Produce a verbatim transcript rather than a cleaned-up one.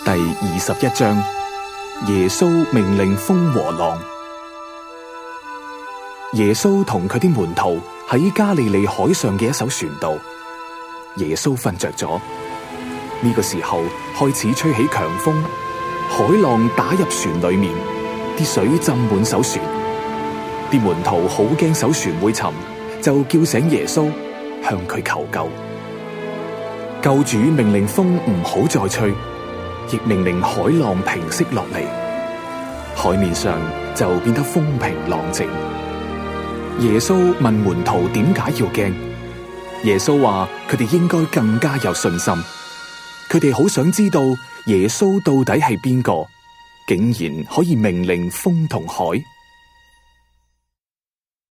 第二十一章，耶穌命令風和浪。耶穌同佢啲門徒喺加利利海上嘅一艘船度，耶穌瞓着咗。呢個時候開始吹起強風，海浪打入船裏面，啲水浸滿艘船。啲門徒好驚艘船會沉，就叫醒耶穌，向佢求救。救主命令風唔好再吹，亦命令海浪平息落嚟，海面上就變得風平浪靜。耶穌問門徒點解要驚？耶穌話佢哋應該更加有信心。佢哋好想知道耶穌到底係邊個，竟然可以命令風同海。